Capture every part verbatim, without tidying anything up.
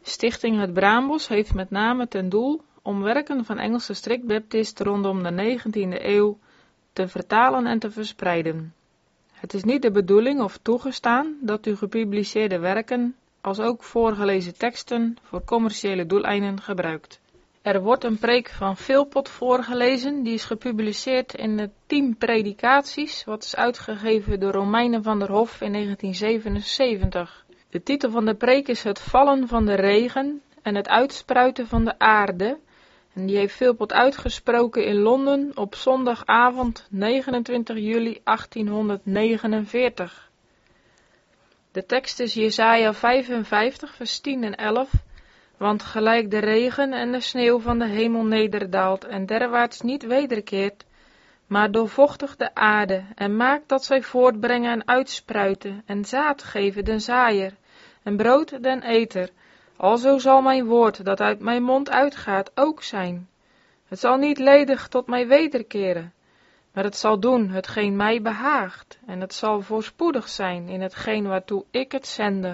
Stichting Het Braambos heeft met name ten doel om werken van Engelse strikbaptisten rondom de negentiende eeuw te vertalen en te verspreiden. Het is niet de bedoeling of toegestaan dat u gepubliceerde werken, als ook voorgelezen teksten, voor commerciële doeleinden gebruikt. Er wordt een preek van Philpot voorgelezen, die is gepubliceerd in het Tien Predikaties, wat is uitgegeven door Romeinen van der Hof in negentien zevenenzeventig. De titel van de preek is Het vallen van de regen en het uitspruiten van de aarde. En die heeft Philpot uitgesproken in Londen op zondagavond negenentwintig juli achttienhonderdnegenenveertig. De tekst is Jesaja vijfenvijftig vers tien en elf. Want gelijk de regen en de sneeuw van de hemel nederdaalt en derwaarts niet wederkeert, maar doorvochtigt de aarde en maakt dat zij voortbrengen en uitspruiten en zaad geven den zaaier en brood den eter, alzo zal mijn woord dat uit mijn mond uitgaat ook zijn. Het zal niet ledig tot mij wederkeren, maar het zal doen hetgeen mij behaagt en het zal voorspoedig zijn in hetgeen waartoe ik het zende.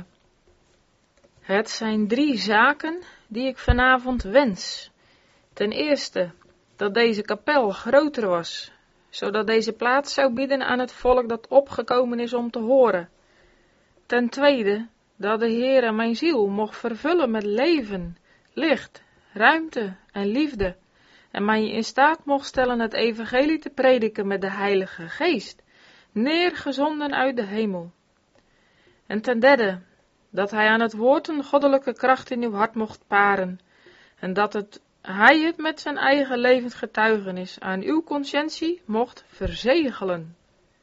Het zijn drie zaken die ik vanavond wens. Ten eerste, dat deze kapel groter was, zodat deze plaats zou bieden aan het volk dat opgekomen is om te horen. Ten tweede, dat de Heere mijn ziel mocht vervullen met leven, licht, ruimte en liefde, en mij in staat mocht stellen het evangelie te prediken met de Heilige Geest, neergezonden uit de hemel. En ten derde, dat hij aan het woord een goddelijke kracht in uw hart mocht paren, en dat het, hij het met zijn eigen levend getuigenis aan uw conscientie mocht verzegelen.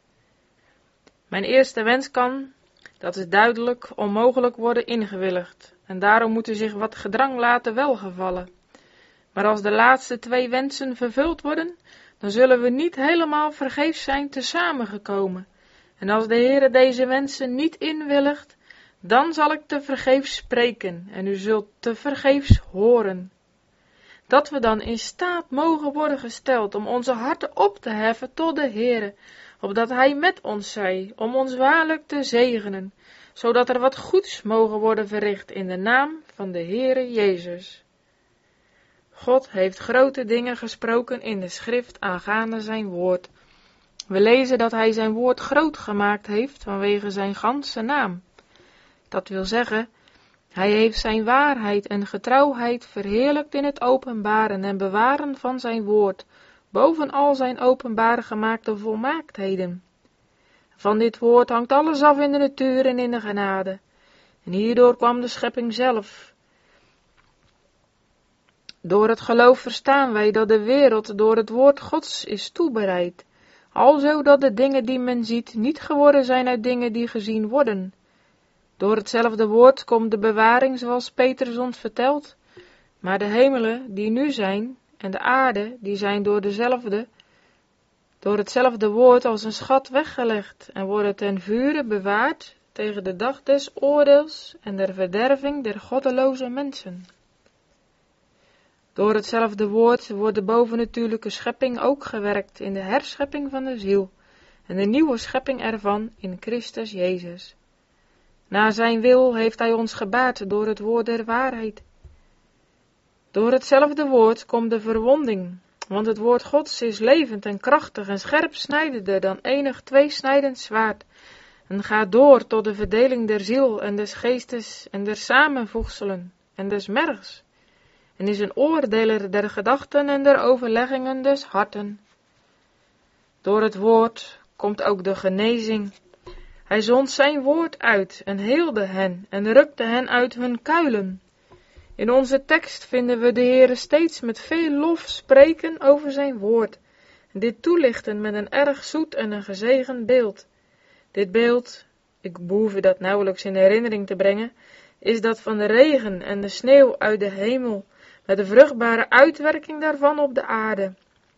Mijn eerste wens kan, dat is duidelijk, onmogelijk worden ingewilligd, en daarom moet u zich wat gedrang laten welgevallen. Maar als de laatste twee wensen vervuld worden, dan zullen we niet helemaal vergeefs zijn tezamen gekomen, en als de Heere deze wensen niet inwilligt, dan zal ik te vergeefs spreken en u zult te vergeefs horen. Dat we dan in staat mogen worden gesteld om onze harten op te heffen tot de Heere, opdat Hij met ons zij, om ons waarlijk te zegenen, zodat er wat goeds mogen worden verricht in de naam van de Heere Jezus. God heeft grote dingen gesproken in de schrift aangaande zijn woord. We lezen dat Hij zijn woord groot gemaakt heeft vanwege zijn ganse naam. Dat wil zeggen, hij heeft zijn waarheid en getrouwheid verheerlijkt in het openbaren en bewaren van zijn woord, boven al zijn openbaar gemaakte volmaaktheden. Van dit woord hangt alles af in de natuur en in de genade. En hierdoor kwam de schepping zelf. Door het geloof verstaan wij dat de wereld door het woord Gods is toebereid, alzo dat de dingen die men ziet niet geworden zijn uit dingen die gezien worden. Door hetzelfde woord komt de bewaring zoals Petrus ons vertelt, maar de hemelen die nu zijn en de aarde die zijn door dezelfde, door hetzelfde woord als een schat weggelegd en worden ten vure bewaard tegen de dag des oordeels en der verderving der goddeloze mensen. Door hetzelfde woord wordt de bovennatuurlijke schepping ook gewerkt in de herschepping van de ziel en de nieuwe schepping ervan in Christus Jezus. Naar zijn wil heeft hij ons gebaard door het woord der waarheid. Door hetzelfde woord komt de verwonding, want het woord Gods is levend en krachtig en scherp snijdender dan enig tweesnijdend zwaard, en gaat door tot de verdeling der ziel en des geestes en der samenvoegselen en des mergs, en is een oordeler der gedachten en der overleggingen des harten. Door het woord komt ook de genezing. Hij zond zijn woord uit en heelde hen en rukte hen uit hun kuilen. In onze tekst vinden we de Heere steeds met veel lof spreken over zijn woord, en dit toelichten met een erg zoet en een gezegend beeld. Dit beeld, ik behoef u dat nauwelijks in herinnering te brengen, is dat van de regen en de sneeuw uit de hemel, met de vruchtbare uitwerking daarvan op de aarde.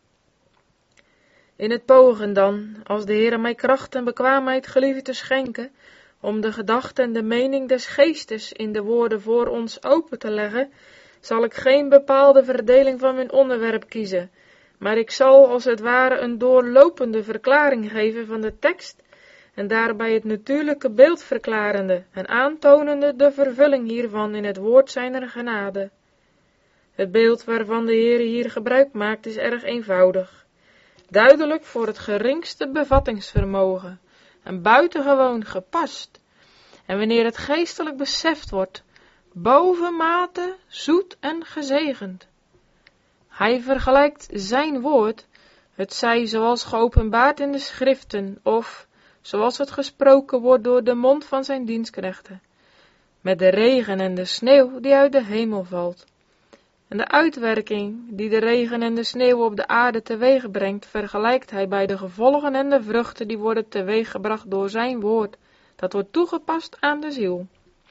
In het pogen dan, als de Heere mij kracht en bekwaamheid gelieft te schenken, om de gedachte en de mening des geestes in de woorden voor ons open te leggen, zal ik geen bepaalde verdeling van mijn onderwerp kiezen, maar ik zal als het ware een doorlopende verklaring geven van de tekst en daarbij het natuurlijke beeld verklarende en aantonende de vervulling hiervan in het woord zijner genade. Het beeld waarvan de Heer hier gebruik maakt is erg eenvoudig, duidelijk voor het geringste bevattingsvermogen en buitengewoon gepast, en wanneer het geestelijk beseft wordt, bovenmate zoet en gezegend. Hij vergelijkt zijn woord, het zij zoals geopenbaard in de schriften, of zoals het gesproken wordt door de mond van zijn dienstknechten, met de regen en de sneeuw die uit de hemel valt. En de uitwerking die de regen en de sneeuw op de aarde teweeg brengt, vergelijkt hij bij de gevolgen en de vruchten die worden teweeggebracht door zijn woord, dat wordt toegepast aan de ziel.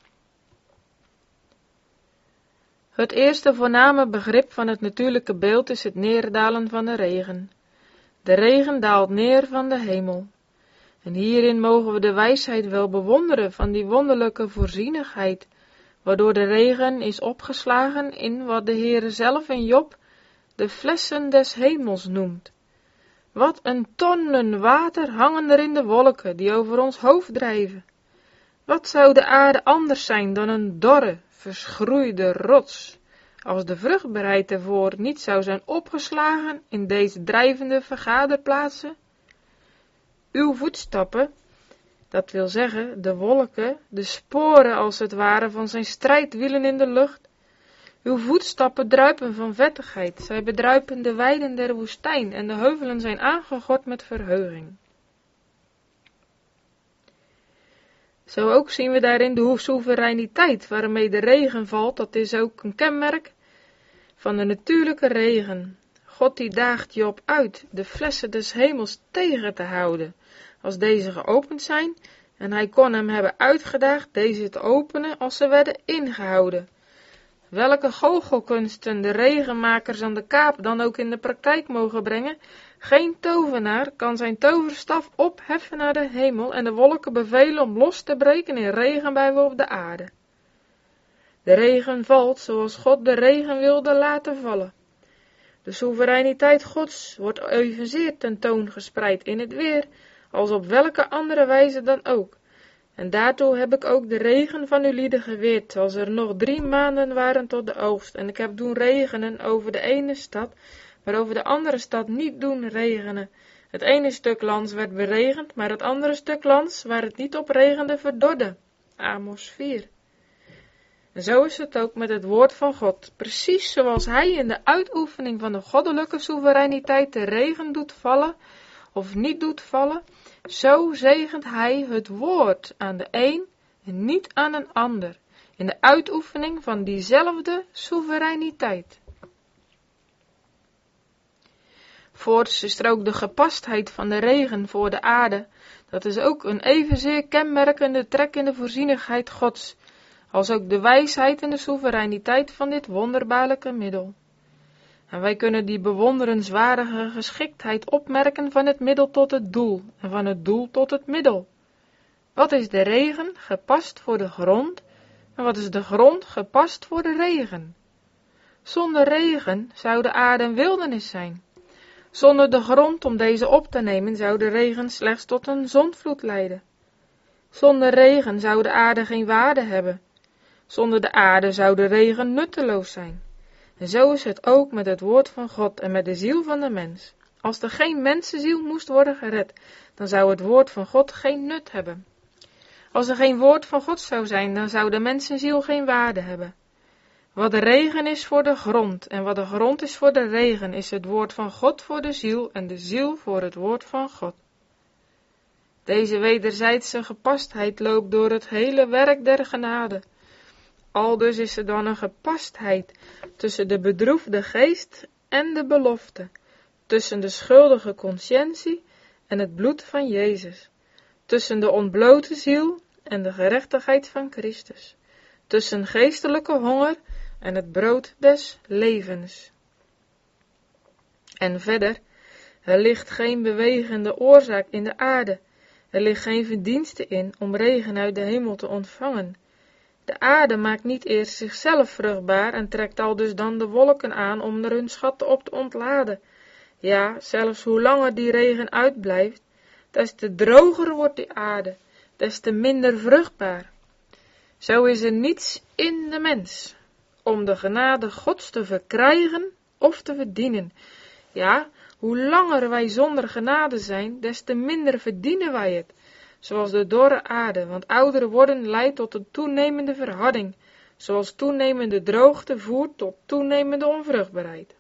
Het eerste voorname begrip van het natuurlijke beeld is het neerdalen van de regen. De regen daalt neer van de hemel. En hierin mogen we de wijsheid wel bewonderen van die wonderlijke voorzienigheid, waardoor de regen is opgeslagen in wat de Heere zelf in Job de flessen des hemels noemt. Wat een tonnen water hangen er in de wolken die over ons hoofd drijven. Wat zou de aarde anders zijn dan een dorre, verschroeide rots, als de vruchtbaarheid ervoor niet zou zijn opgeslagen in deze drijvende vergaderplaatsen? Uw voetstappen, dat wil zeggen de wolken, de sporen als het ware van zijn strijdwielen in de lucht. Uw voetstappen druipen van vettigheid, zij bedruipen de weiden der woestijn en de heuvelen zijn aangegord met verheuging. Zo ook zien we daarin de soevereiniteit waarmee de regen valt, dat is ook een kenmerk van de natuurlijke regen. God die daagt Job uit de flessen des hemels tegen te houden, als deze geopend zijn, en hij kon hem hebben uitgedaagd deze te openen als ze werden ingehouden. Welke goochelkunsten de regenmakers aan de kaap dan ook in de praktijk mogen brengen, geen tovenaar kan zijn toverstaf opheffen naar de hemel en de wolken bevelen om los te breken in regenbuien op de aarde. De regen valt zoals God de regen wilde laten vallen. De soevereiniteit Gods wordt evenzeer tentoongespreid in het weer, als op welke andere wijze dan ook. En daartoe heb ik ook de regen van uw lieden geweerd, als er nog drie maanden waren tot de oogst. En ik heb doen regenen over de ene stad, maar over de andere stad niet doen regenen. Het ene stuk lands werd beregend, maar het andere stuk lands, waar het niet op regende, verdorde. Amos vier. En zo is het ook met het woord van God. Precies zoals hij in de uitoefening van de goddelijke soevereiniteit de regen doet vallen, of niet doet vallen, zo zegent hij het woord aan de een en niet aan een ander, in de uitoefening van diezelfde soevereiniteit. Voorts is er ook de gepastheid van de regen voor de aarde, dat is ook een evenzeer kenmerkende trek in de voorzienigheid Gods, als ook de wijsheid en de soevereiniteit van dit wonderbaarlijke middel. En wij kunnen die bewonderenswaardige geschiktheid opmerken van het middel tot het doel, en van het doel tot het middel. Wat is de regen gepast voor de grond, en wat is de grond gepast voor de regen? Zonder regen zou de aarde een wildernis zijn. Zonder de grond om deze op te nemen zou de regen slechts tot een zondvloed leiden. Zonder regen zou de aarde geen waarde hebben. Zonder de aarde zou de regen nutteloos zijn. En zo is het ook met het woord van God en met de ziel van de mens. Als er geen mensenziel moest worden gered, dan zou het woord van God geen nut hebben. Als er geen woord van God zou zijn, dan zou de mensenziel geen waarde hebben. Wat de regen is voor de grond en wat de grond is voor de regen, is het woord van God voor de ziel en de ziel voor het woord van God. Deze wederzijdse gepastheid loopt door het hele werk der genade. Aldus is er dan een gepastheid tussen de bedroefde geest en de belofte, tussen de schuldige conscientie en het bloed van Jezus, tussen de ontblote ziel en de gerechtigheid van Christus, tussen geestelijke honger en het brood des levens. En verder, er ligt geen bewegende oorzaak in de aarde, er ligt geen verdienste in om regen uit de hemel te ontvangen. De aarde maakt niet eerst zichzelf vruchtbaar en trekt al dus dan de wolken aan om er hun schatten op te ontladen. Ja, zelfs hoe langer die regen uitblijft, des te droger wordt die aarde, des te minder vruchtbaar. Zo is er niets in de mens, om de genade Gods te verkrijgen of te verdienen. Ja, hoe langer wij zonder genade zijn, des te minder verdienen wij het, zoals de dorre aarde, want ouder worden leidt tot een toenemende verharding, zoals toenemende droogte voert tot toenemende onvruchtbaarheid.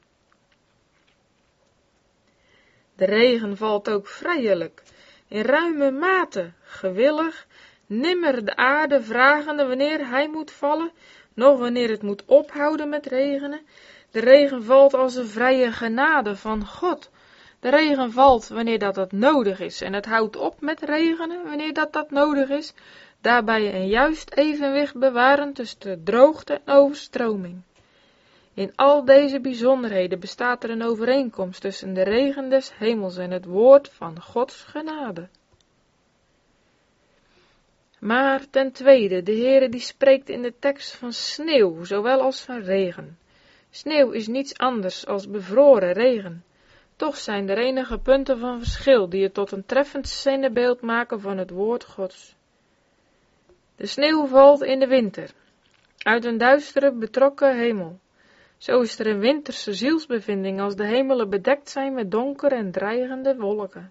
De regen valt ook vrijelijk, in ruime mate, gewillig, nimmer de aarde vragende wanneer hij moet vallen, noch wanneer het moet ophouden met regenen. De regen valt als een vrije genade van God. De regen valt wanneer dat, dat nodig is en het houdt op met regenen wanneer dat, dat nodig is, daarbij een juist evenwicht bewaren tussen de droogte en overstroming. In al deze bijzonderheden bestaat er een overeenkomst tussen de regen des hemels en het woord van Gods genade. Maar ten tweede, de Heere die spreekt in de tekst van sneeuw, zowel als van regen. Sneeuw is niets anders als bevroren regen. Toch zijn er enige punten van verschil die het tot een treffend zinnebeeld maken van het woord Gods. De sneeuw valt in de winter, uit een duistere betrokken hemel. Zo is er een winterse zielsbevinding als de hemelen bedekt zijn met donker en dreigende wolken.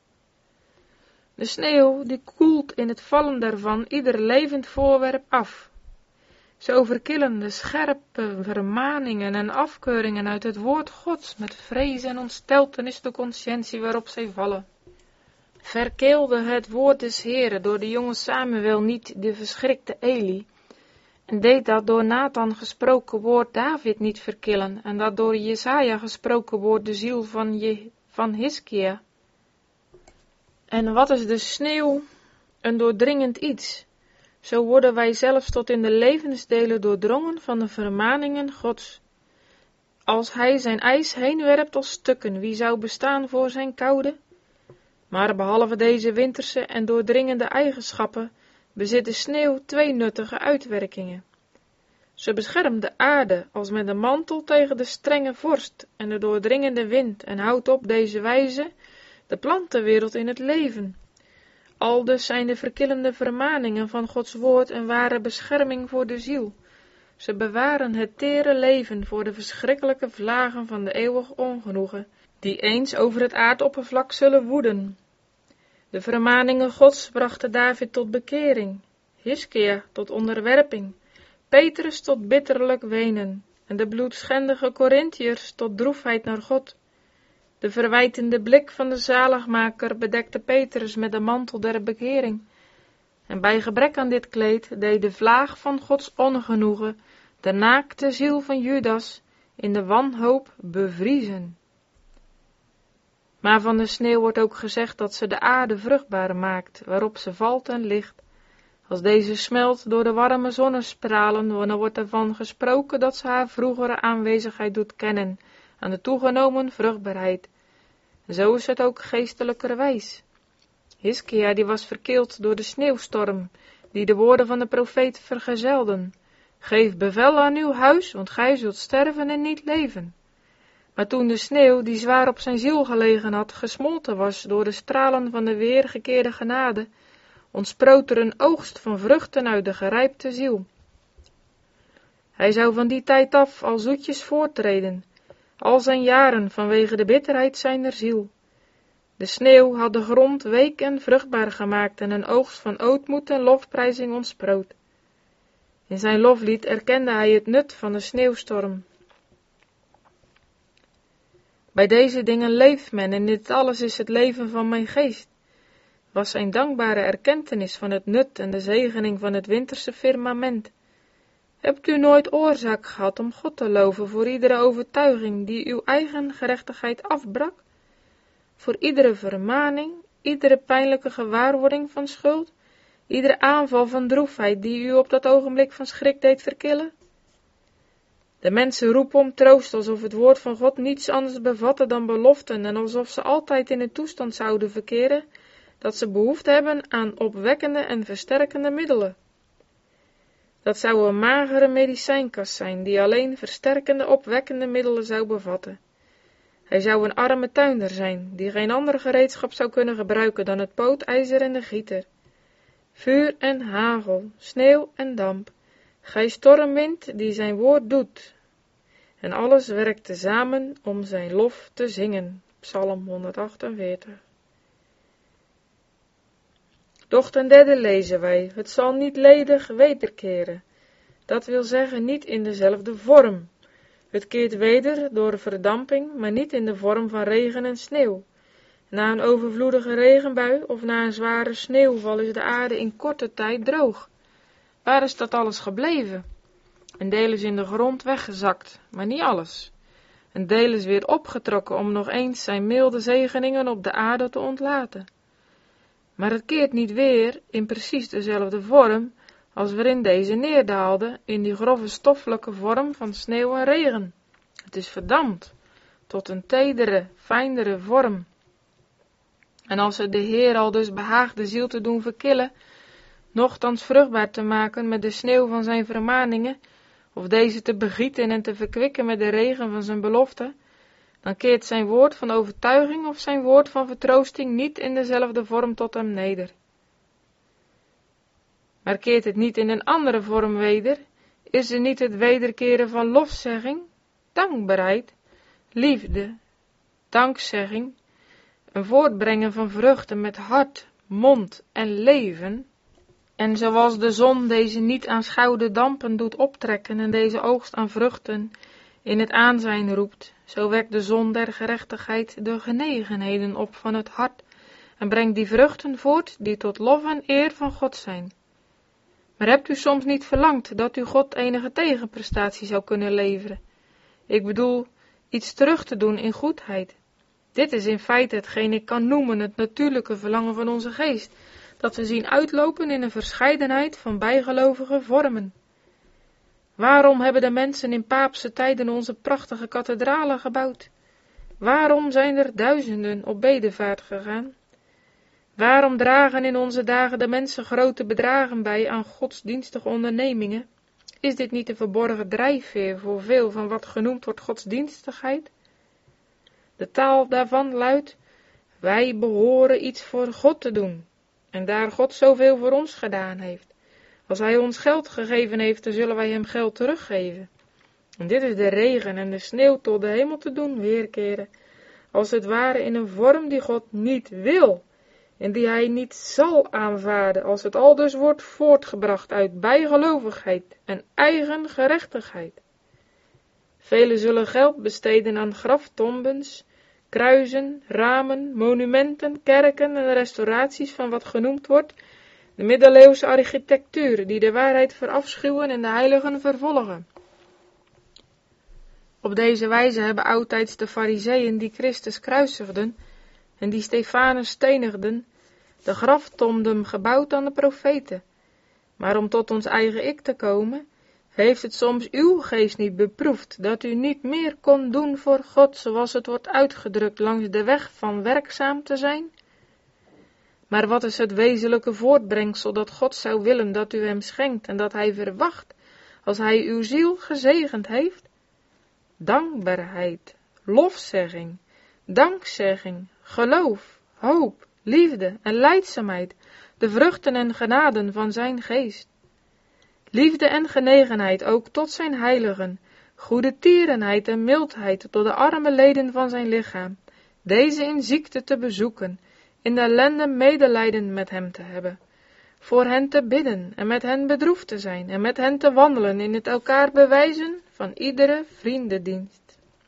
De sneeuw die koelt in het vallen daarvan ieder levend voorwerp af. Zo verkillen de scherpe vermaningen en afkeuringen uit het woord Gods met vrees en ontsteltenis de conscientie waarop zij vallen. Verkeelde het woord des Heeren door de jonge Samuel niet de verschrikte Eli, en deed dat door Nathan gesproken woord David niet verkillen, en dat door Jesaja gesproken woord de ziel van, Je, van Hiskia. En wat is de sneeuw? Een doordringend iets. Zo worden wij zelfs tot in de levensdelen doordrongen van de vermaningen Gods. Als hij zijn ijs heenwerpt als stukken, wie zou bestaan voor zijn koude? Maar behalve deze winterse en doordringende eigenschappen, bezit de sneeuw twee nuttige uitwerkingen. Ze beschermt de aarde als met een mantel tegen de strenge vorst en de doordringende wind en houdt op deze wijze de plantenwereld in het leven. Aldus zijn de verkillende vermaningen van Gods woord een ware bescherming voor de ziel. Ze bewaren het tere leven voor de verschrikkelijke vlagen van de eeuwig ongenoegen, die eens over het aardoppervlak zullen woeden. De vermaningen Gods brachten David tot bekering, Hiskia tot onderwerping, Petrus tot bitterlijk wenen en de bloedschendige Korintiërs tot droefheid naar God. De verwijtende blik van de zaligmaker bedekte Petrus met de mantel der bekering, en bij gebrek aan dit kleed deed de vlaag van Gods ongenoegen de naakte ziel van Judas in de wanhoop bevriezen. Maar van de sneeuw wordt ook gezegd dat ze de aarde vruchtbaar maakt, waarop ze valt en ligt. Als deze smelt door de warme zonnestralen, dan wordt ervan gesproken dat ze haar vroegere aanwezigheid doet kennen aan de toegenomen vruchtbaarheid. Zo is het ook geestelijkerwijs. Hiskia die was verkeeld door de sneeuwstorm, die de woorden van de profeet vergezelden. Geef bevel aan uw huis, want gij zult sterven en niet leven. Maar toen de sneeuw, die zwaar op zijn ziel gelegen had, gesmolten was door de stralen van de weergekeerde genade, ontsproot er een oogst van vruchten uit de gerijpte ziel. Hij zou van die tijd af al zoetjes voortreden, al zijn jaren vanwege de bitterheid zijner ziel. De sneeuw had de grond week en vruchtbaar gemaakt en een oogst van ootmoed en lofprijzing ontsproot. In zijn loflied erkende hij het nut van de sneeuwstorm. Bij deze dingen leeft men en dit alles is het leven van mijn geest, was zijn dankbare erkentenis van het nut en de zegening van het winterse firmament. Hebt u nooit oorzaak gehad om God te loven voor iedere overtuiging die uw eigen gerechtigheid afbrak? Voor iedere vermaning, iedere pijnlijke gewaarwording van schuld, iedere aanval van droefheid die u op dat ogenblik van schrik deed verkillen? De mensen roepen om troost alsof het woord van God niets anders bevatte dan beloften en alsof ze altijd in een toestand zouden verkeren dat ze behoefte hebben aan opwekkende en versterkende middelen. Dat zou een magere medicijnkast zijn die alleen versterkende opwekkende middelen zou bevatten. Hij zou een arme tuinder zijn, die geen ander gereedschap zou kunnen gebruiken dan het pootijzer en de gieter. Vuur en hagel, sneeuw en damp, gij stormwind die zijn woord doet. En alles werkt tezamen om zijn lof te zingen. Psalm honderdachtenveertig. Doch ten derde lezen wij, het zal niet ledig wederkeren. Dat wil zeggen niet in dezelfde vorm. Het keert weder door verdamping, maar niet in de vorm van regen en sneeuw. Na een overvloedige regenbui of na een zware sneeuwval is de aarde in korte tijd droog. Waar is dat alles gebleven? Een deel is in de grond weggezakt, maar niet alles. Een deel is weer opgetrokken om nog eens zijn milde zegeningen op de aarde te ontlaten. Maar het keert niet weer in precies dezelfde vorm als waarin deze neerdaalde, in die grove stoffelijke vorm van sneeuw en regen. Het is verdampt tot een tedere, fijnere vorm. En als het de Heer al dus behaagt de ziel te doen verkillen, nochtans vruchtbaar te maken met de sneeuw van zijn vermaningen, of deze te begieten en te verkwikken met de regen van zijn belofte, dan keert zijn woord van overtuiging of zijn woord van vertroosting niet in dezelfde vorm tot hem neder. Maar keert het niet in een andere vorm weder, is er niet het wederkeren van lofzegging, dankbaarheid, liefde, dankzegging, een voortbrengen van vruchten met hart, mond en leven. En zoals de zon deze niet aanschouwde dampen doet optrekken en deze oogst aan vruchten in het aanzijn roept, zo wekt de zon der gerechtigheid de genegenheden op van het hart en brengt die vruchten voort die tot lof en eer van God zijn. Maar hebt u soms niet verlangd dat u God enige tegenprestatie zou kunnen leveren? Ik bedoel, iets terug te doen in goedheid. Dit is in feite hetgeen ik kan noemen het natuurlijke verlangen van onze geest, dat we zien uitlopen in een verscheidenheid van bijgelovige vormen. Waarom hebben de mensen in paapse tijden onze prachtige kathedralen gebouwd? Waarom zijn er duizenden op bedevaart gegaan? Waarom dragen in onze dagen de mensen grote bedragen bij aan godsdienstige ondernemingen? Is dit niet een verborgen drijfveer voor veel van wat genoemd wordt godsdienstigheid? De taal daarvan luidt, wij behoren iets voor God te doen. En daar God zoveel voor ons gedaan heeft, als hij ons geld gegeven heeft, dan zullen wij hem geld teruggeven. En dit is de regen en de sneeuw tot de hemel te doen weerkeren, als het ware in een vorm die God niet wil, en die hij niet zal aanvaarden, als het aldus wordt voortgebracht uit bijgelovigheid en eigen gerechtigheid. Velen zullen geld besteden aan graftombens, kruizen, ramen, monumenten, kerken en restauraties van wat genoemd wordt de middeleeuwse architectuur, die de waarheid verafschuwen en de heiligen vervolgen. Op deze wijze hebben oudtijds de farizeeën die Christus kruisigden en die Stefanus stenigden, de graftomben gebouwd aan de profeten. Maar om tot ons eigen ik te komen, heeft het soms uw geest niet beproefd, dat u niet meer kon doen voor God, zoals het wordt uitgedrukt langs de weg van werkzaam te zijn? Maar wat is het wezenlijke voortbrengsel dat God zou willen dat u hem schenkt en dat hij verwacht, als hij uw ziel gezegend heeft? Dankbaarheid, lofzegging, dankzegging, geloof, hoop, liefde en lijdzaamheid, de vruchten en genaden van zijn geest. Liefde en genegenheid ook tot zijn heiligen, goede tierenheid en mildheid tot de arme leden van zijn lichaam, deze in ziekte te bezoeken, in de ellende medelijden met hem te hebben, voor hen te bidden en met hen bedroefd te zijn en met hen te wandelen in het elkaar bewijzen van iedere vriendendienst.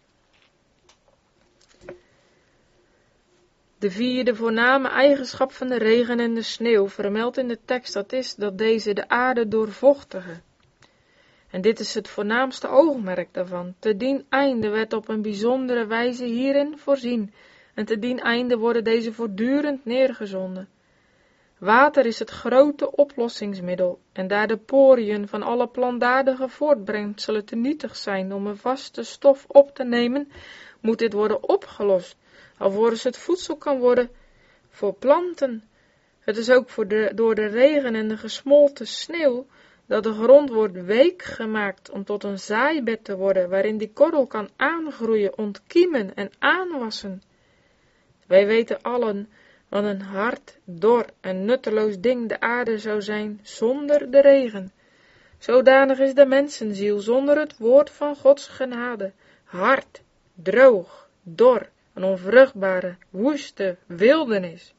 De vierde voorname eigenschap van de regen en de sneeuw vermeldt in de tekst, dat is dat deze de aarde doorvochtigen. En dit is het voornaamste oogmerk daarvan. Te dien einde werd op een bijzondere wijze hierin voorzien, en te dien einde worden deze voortdurend neergezonden. Water is het grote oplossingsmiddel, en daar de poriën van alle plantaardige voortbrengselen te nietig zijn om een vaste stof op te nemen, moet dit worden opgelost, alvorens het voedsel kan worden voor planten. Het is ook voor de, door de regen en de gesmolten sneeuw dat de grond wordt week gemaakt om tot een zaaibed te worden, waarin die korrel kan aangroeien, ontkiemen en aanwassen. Wij weten allen wat een hard, dor en nutteloos ding de aarde zou zijn zonder de regen. Zodanig is de mensenziel zonder het woord van Gods genade, hard, droog, dor, een onvruchtbare, woeste wildernis.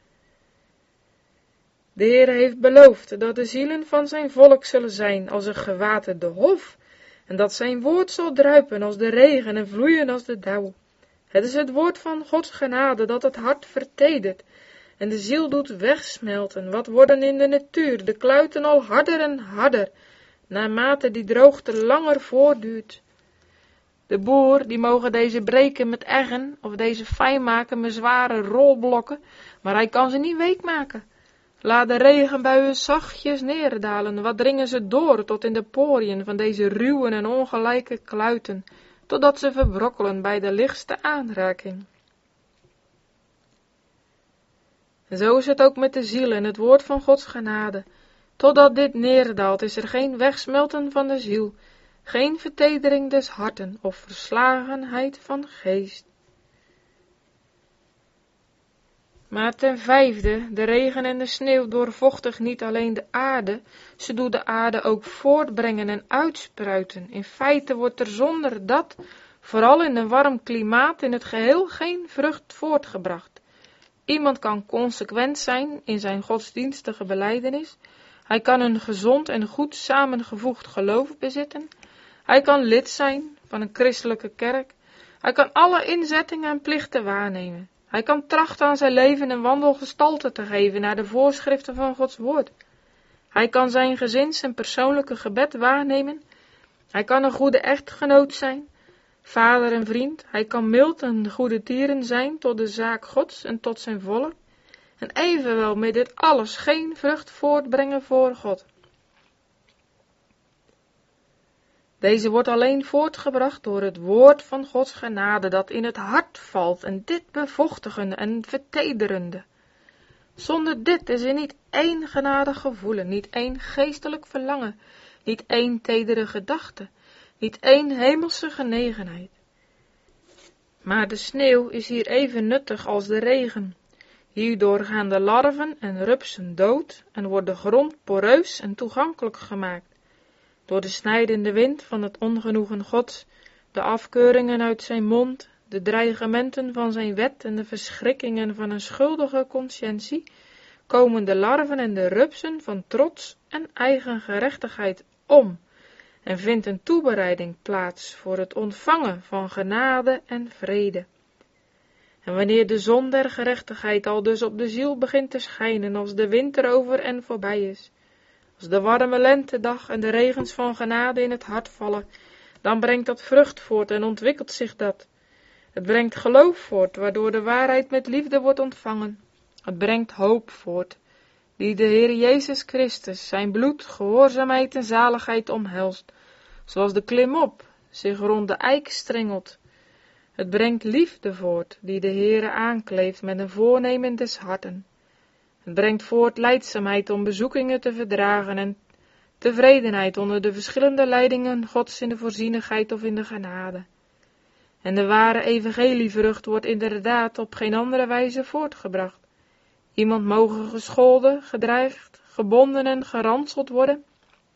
De Heer heeft beloofd dat de zielen van zijn volk zullen zijn als een gewaterde hof, en dat zijn woord zal druipen als de regen en vloeien als de dauw. Het is het woord van Gods genade dat het hart vertedert en de ziel doet wegsmelten, wat worden in de natuur, de kluiten al harder en harder, naarmate die droogte langer voortduurt. De boer, die mogen deze breken met eggen, of deze fijn maken met zware rolblokken, maar hij kan ze niet week maken. Laat de regenbuien zachtjes neerdalen, wat dringen ze door tot in de poriën van deze ruwe en ongelijke kluiten, totdat ze verbrokkelen bij de lichtste aanraking. En zo is het ook met de ziel en het woord van Gods genade. Totdat dit neerdaalt, is er geen wegsmelten van de ziel, geen vertedering des harten of verslagenheid van geest. Maar ten vijfde, de regen en de sneeuw doorvochtig niet alleen de aarde, ze doet de aarde ook voortbrengen en uitspruiten. In feite wordt er zonder dat, vooral in een warm klimaat, in het geheel geen vrucht voortgebracht. Iemand kan consequent zijn in zijn godsdienstige belijdenis, hij kan een gezond en goed samengevoegd geloof bezitten, hij kan lid zijn van een christelijke kerk, hij kan alle inzettingen en plichten waarnemen. Hij kan trachten aan zijn leven en wandel gestalte te geven naar de voorschriften van Gods woord. Hij kan zijn gezins- en persoonlijke gebed waarnemen. Hij kan een goede echtgenoot zijn, vader en vriend. Hij kan mild en goede tieren zijn tot de zaak Gods en tot zijn volk. En evenwel met dit alles geen vrucht voortbrengen voor God. Deze wordt alleen voortgebracht door het woord van Gods genade dat in het hart valt en dit bevochtigende en vertederende. Zonder dit is er niet één genadig gevoelen, niet één geestelijk verlangen, niet één tedere gedachte, niet één hemelse genegenheid. Maar de sneeuw is hier even nuttig als de regen. Hierdoor gaan de larven en rupsen dood en wordt de grond poreus en toegankelijk gemaakt. Door de snijdende wind van het ongenoegen Gods, de afkeuringen uit zijn mond, de dreigementen van zijn wet en de verschrikkingen van een schuldige conscientie, komen de larven en de rupsen van trots en eigen gerechtigheid om, en vindt een toebereiding plaats voor het ontvangen van genade en vrede. En wanneer de zon der gerechtigheid al dus op de ziel begint te schijnen, als de winter over en voorbij is, als de warme lentedag en de regens van genade in het hart vallen, dan brengt dat vrucht voort en ontwikkelt zich dat. Het brengt geloof voort, waardoor de waarheid met liefde wordt ontvangen. Het brengt hoop voort, die de Heer Jezus Christus, zijn bloed, gehoorzaamheid en zaligheid omhelst, zoals de klimop zich rond de eik strengelt. Het brengt liefde voort, die de Heere aankleeft met een voornemen des harten. Het brengt voort lijdzaamheid om bezoekingen te verdragen en tevredenheid onder de verschillende leidingen Gods in de voorzienigheid of in de genade. En de ware evangelievrucht wordt inderdaad op geen andere wijze voortgebracht. Iemand mogen gescholden, gedreigd, gebonden en geranseld worden.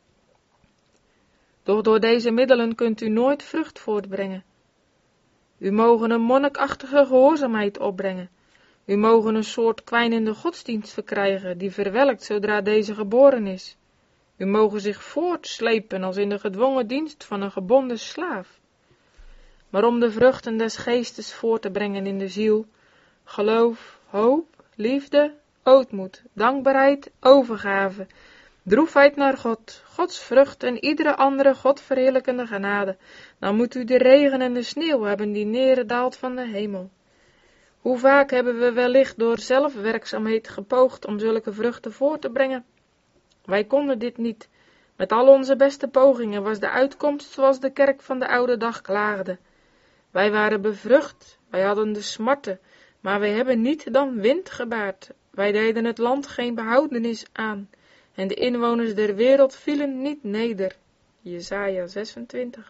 Doch door deze middelen kunt u nooit vrucht voortbrengen. U mogen een monnikachtige gehoorzaamheid opbrengen. U mogen een soort kwijnende godsdienst verkrijgen, die verwelkt zodra deze geboren is. U mogen zich voortslepen als in de gedwongen dienst van een gebonden slaaf. Maar om de vruchten des geestes voort te brengen in de ziel, geloof, hoop, liefde, ootmoed, dankbaarheid, overgave, droefheid naar God, Gods vrucht en iedere andere Godverheerlijkende genade, dan moet u de regen en de sneeuw hebben die neerdaalt van de hemel. Hoe vaak hebben we wellicht door zelfwerkzaamheid gepoogd om zulke vruchten voort te brengen? Wij konden dit niet. Met al onze beste pogingen was de uitkomst zoals de kerk van de oude dag klaagde. Wij waren bevrucht, wij hadden de smarten, maar wij hebben niet dan wind gebaard. Wij deden het land geen behoudenis aan. en de inwoners der wereld vielen niet neder. Jesaja zesentwintig.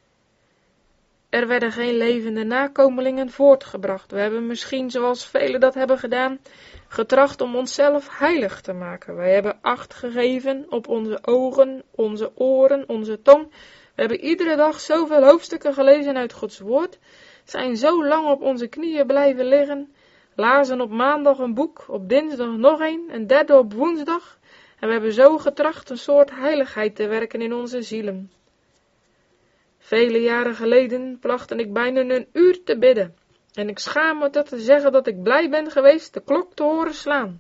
Er werden geen levende nakomelingen voortgebracht. We hebben misschien, zoals velen dat hebben gedaan, getracht om onszelf heilig te maken. Wij hebben acht gegeven op onze ogen, onze oren, onze tong. We hebben iedere dag zoveel hoofdstukken gelezen uit Gods woord, zijn zo lang op onze knieën blijven liggen, lazen op maandag een boek, op dinsdag nog een, een derde op woensdag, en we hebben zo getracht een soort heiligheid te werken in onze zielen. Vele jaren geleden placht ik bijna een uur te bidden, en ik schaam me dat te zeggen dat ik blij ben geweest de klok te horen slaan.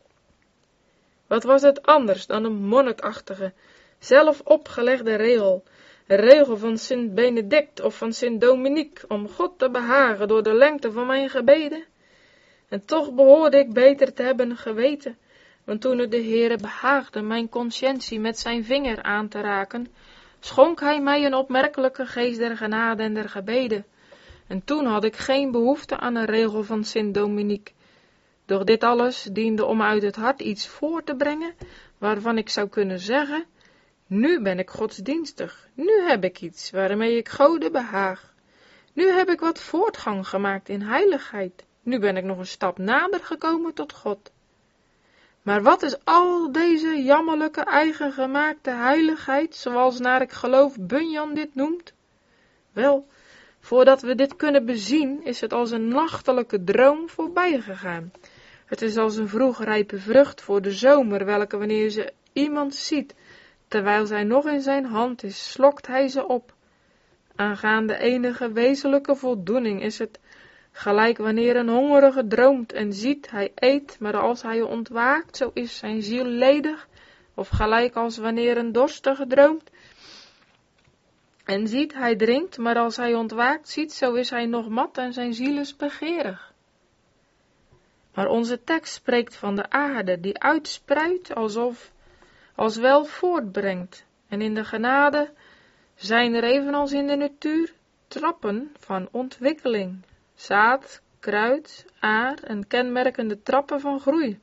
Wat was het anders dan een monnikachtige, zelf opgelegde regel, een regel van Sint Benedict of van Sint Dominique, om God te behagen door de lengte van mijn gebeden? En toch behoorde ik beter te hebben geweten, want toen het de Heere behaagde mijn conscientie met zijn vinger aan te raken, schonk hij mij een opmerkelijke geest der genade en der gebeden. En toen had ik geen behoefte aan een regel van Sint Dominique. Doch dit alles diende om uit het hart iets voor te brengen, waarvan ik zou kunnen zeggen, nu ben ik godsdienstig, nu heb ik iets waarmee ik Gode behaag. Nu heb ik wat voortgang gemaakt in heiligheid, nu ben ik nog een stap nader gekomen tot God. Maar wat is al deze jammerlijke eigengemaakte heiligheid, zoals naar ik geloof Bunyan dit noemt? Wel, voordat we dit kunnen bezien, is het als een nachtelijke droom voorbij gegaan. Het is als een vroegrijpe vrucht voor de zomer, welke wanneer ze iemand ziet, terwijl zij nog in zijn hand is, slokt hij ze op. Aangaande enige wezenlijke voldoening is het gelijk wanneer een hongerige droomt en ziet, hij eet, maar als hij ontwaakt, zo is zijn ziel ledig, of gelijk als wanneer een dorstige droomt en ziet, hij drinkt, maar als hij ontwaakt ziet, zo is hij nog mat en zijn ziel is begeerig. Maar onze tekst spreekt van de aarde, die uitspruit alsof, als wel voortbrengt, en in de genade zijn er evenals in de natuur trappen van ontwikkeling. Zaad, kruid, aar en kenmerkende trappen van groei.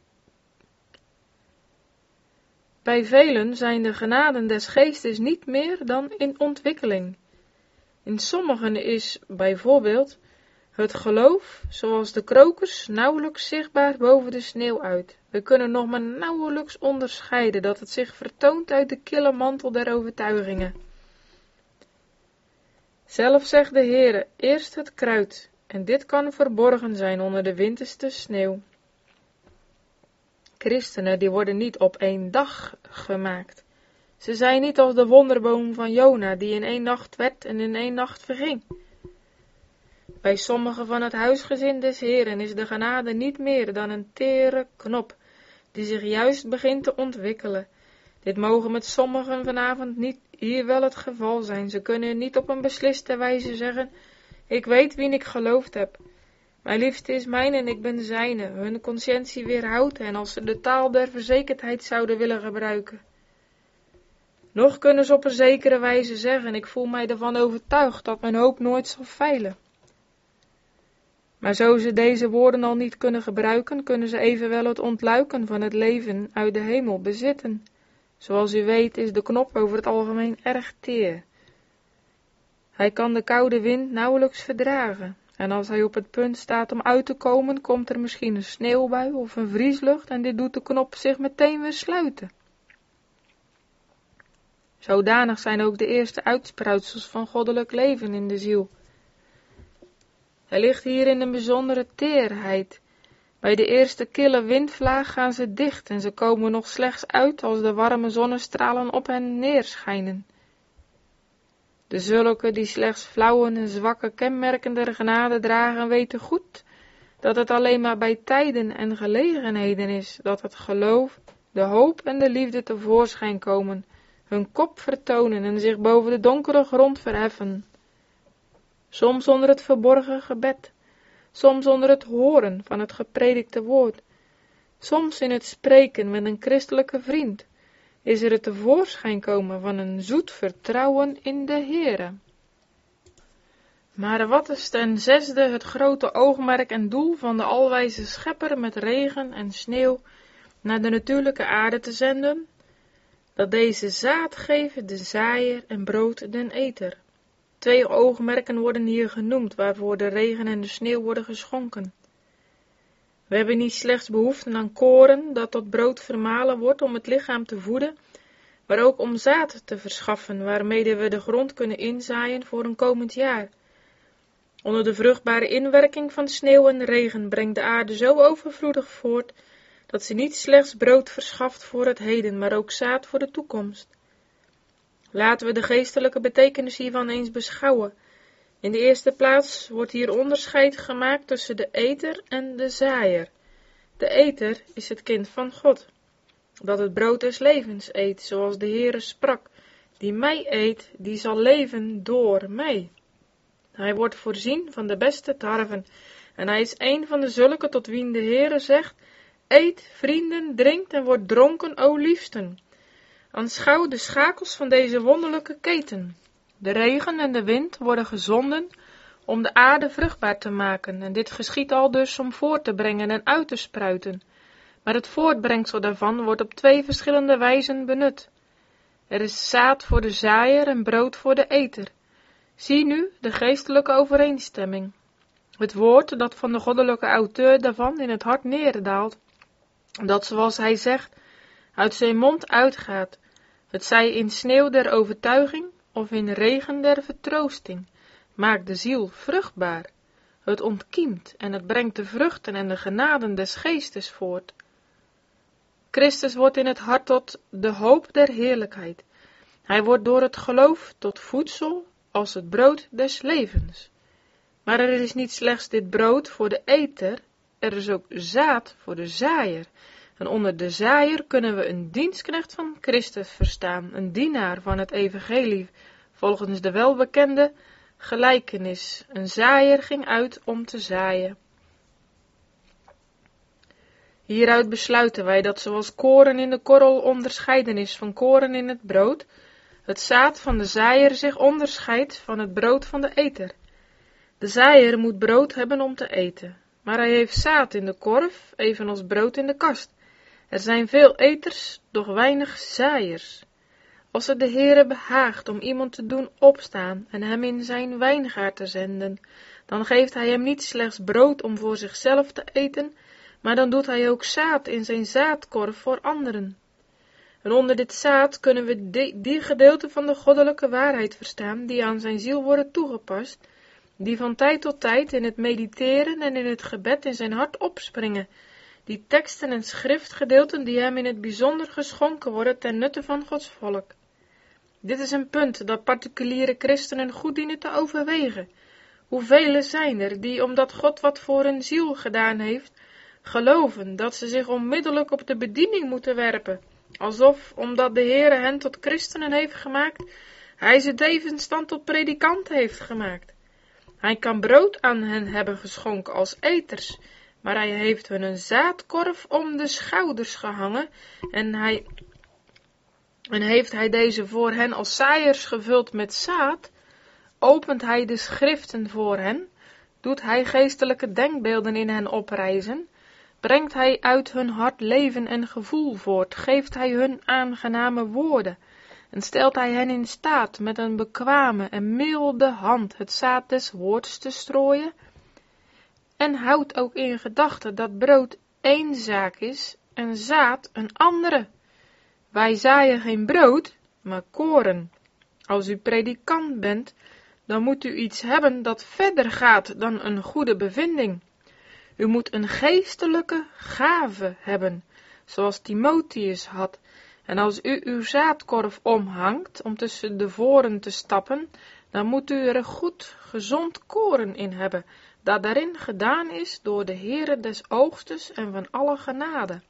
Bij velen zijn de genaden des geestes niet meer dan in ontwikkeling. In sommigen is bijvoorbeeld het geloof, zoals de krokus, nauwelijks zichtbaar boven de sneeuw uit. We kunnen nog maar nauwelijks onderscheiden dat het zich vertoont uit de kille mantel der overtuigingen. Zelf zegt de Heere, eerst het kruid, en dit kan verborgen zijn onder de winterste sneeuw. Christenen, die worden niet op één dag gemaakt. Ze zijn niet als de wonderboom van Jona, die in één nacht werd en in één nacht verging. Bij sommigen van het huisgezin des Heeren is de genade niet meer dan een tere knop, die zich juist begint te ontwikkelen. Dit mogen met sommigen vanavond niet hier wel het geval zijn. Ze kunnen niet op een besliste wijze zeggen, ik weet wie ik geloofd heb. Mijn liefste is mijn en ik ben zijne. Hun conscientie weerhoudt hen als ze de taal der verzekerdheid zouden willen gebruiken. Nog kunnen ze op een zekere wijze zeggen, ik voel mij ervan overtuigd dat mijn hoop nooit zal feilen. Maar zo ze deze woorden al niet kunnen gebruiken, kunnen ze evenwel het ontluiken van het leven uit de hemel bezitten. Zoals u weet is de knop over het algemeen erg teer. Hij kan de koude wind nauwelijks verdragen. En als hij op het punt staat om uit te komen, komt er misschien een sneeuwbui of een vrieslucht en dit doet de knop zich meteen weer sluiten. Zodanig zijn ook de eerste uitspruitsels van goddelijk leven in de ziel. Hij ligt hier in een bijzondere teerheid. Bij de eerste kille windvlaag gaan ze dicht en ze komen nog slechts uit als de warme zonnestralen op hen neerschijnen. De zulke die slechts flauwe en zwakke kenmerken der genade dragen, weten goed dat het alleen maar bij tijden en gelegenheden is dat het geloof, de hoop en de liefde tevoorschijn komen, hun kop vertonen en zich boven de donkere grond verheffen. Soms onder het verborgen gebed, soms onder het horen van het gepredikte woord, soms in het spreken met een christelijke vriend, is er het tevoorschijn komen van een zoet vertrouwen in de Heere. Maar wat is ten zesde het grote oogmerk en doel van de alwijze schepper met regen en sneeuw, naar de natuurlijke aarde te zenden, dat deze zaad geven de zaaier en brood den eter. Twee oogmerken worden hier genoemd, waarvoor de regen en de sneeuw worden geschonken. We hebben niet slechts behoefte aan koren, dat tot brood vermalen wordt om het lichaam te voeden, maar ook om zaad te verschaffen, waarmede we de grond kunnen inzaaien voor een komend jaar. Onder de vruchtbare inwerking van sneeuw en regen brengt de aarde zo overvloedig voort, dat ze niet slechts brood verschaft voor het heden, maar ook zaad voor de toekomst. Laten we de geestelijke betekenis hiervan eens beschouwen. In de eerste plaats wordt hier onderscheid gemaakt tussen de eter en de zaaier. De eter is het kind van God, dat het brood des levens eet, zoals de Heere sprak, die mij eet, die zal leven door mij. Hij wordt voorzien van de beste tarven, en hij is een van de zulken tot wien de Heere zegt, eet, vrienden, drinkt en wordt dronken, o liefsten. Aanschouw de schakels van deze wonderlijke keten. De regen en de wind worden gezonden om de aarde vruchtbaar te maken, en dit geschiedt al dus om voort te brengen en uit te spruiten. Maar het voortbrengsel daarvan wordt op twee verschillende wijzen benut. Er is zaad voor de zaaier en brood voor de eter. Zie nu de geestelijke overeenstemming. Het woord dat van de goddelijke auteur daarvan in het hart neerdaalt, dat zoals hij zegt, uit zijn mond uitgaat, het zij in sneeuw der overtuiging of in regen der vertroosting, maakt de ziel vruchtbaar. Het ontkiemt en het brengt de vruchten en de genaden des geestes voort. Christus wordt in het hart tot de hoop der heerlijkheid. Hij wordt door het geloof tot voedsel als het brood des levens. Maar er is niet slechts dit brood voor de eter, er is ook zaad voor de zaaier. En onder de zaaier kunnen we een dienstknecht van Christus verstaan, een dienaar van het evangelie, volgens de welbekende gelijkenis. Een zaaier ging uit om te zaaien. Hieruit besluiten wij dat zoals koren in de korrel onderscheiden is van koren in het brood, het zaad van de zaaier zich onderscheidt van het brood van de eter. De zaaier moet brood hebben om te eten, maar hij heeft zaad in de korf, evenals brood in de kast. Er zijn veel eters, doch weinig zaaiers. Als het de Heere behaagt om iemand te doen opstaan en hem in zijn wijngaard te zenden, dan geeft hij hem niet slechts brood om voor zichzelf te eten, maar dan doet hij ook zaad in zijn zaadkorf voor anderen. En onder dit zaad kunnen we die, die gedeelten van de goddelijke waarheid verstaan, die aan zijn ziel worden toegepast, die van tijd tot tijd in het mediteren en in het gebed in zijn hart opspringen, die teksten en schriftgedeelten die hem in het bijzonder geschonken worden ten nutte van Gods volk. Dit is een punt dat particuliere christenen goed dienen te overwegen. Hoeveel zijn er die, omdat God wat voor hun ziel gedaan heeft, geloven dat ze zich onmiddellijk op de bediening moeten werpen, alsof, omdat de Heere hen tot christenen heeft gemaakt, hij ze tevens dan tot predikanten heeft gemaakt. Hij kan brood aan hen hebben geschonken als eters, maar hij heeft hun een zaadkorf om de schouders gehangen, en, hij, en heeft hij deze voor hen als zaaiers gevuld met zaad, opent hij de schriften voor hen, doet hij geestelijke denkbeelden in hen oprijzen, brengt hij uit hun hart leven en gevoel voort, geeft hij hun aangename woorden, en stelt hij hen in staat met een bekwame en milde hand het zaad des woords te strooien, en houdt ook in gedachten dat brood één zaak is en zaad een andere. Wij zaaien geen brood, maar koren. Als u predikant bent, dan moet u iets hebben dat verder gaat dan een goede bevinding. U moet een geestelijke gave hebben, zoals Timotheus had. En als u uw zaadkorf omhangt om tussen de voren te stappen, dan moet u er goed gezond koren in hebben, dat daarin gedaan is door de Heere des oogstes en van alle genade.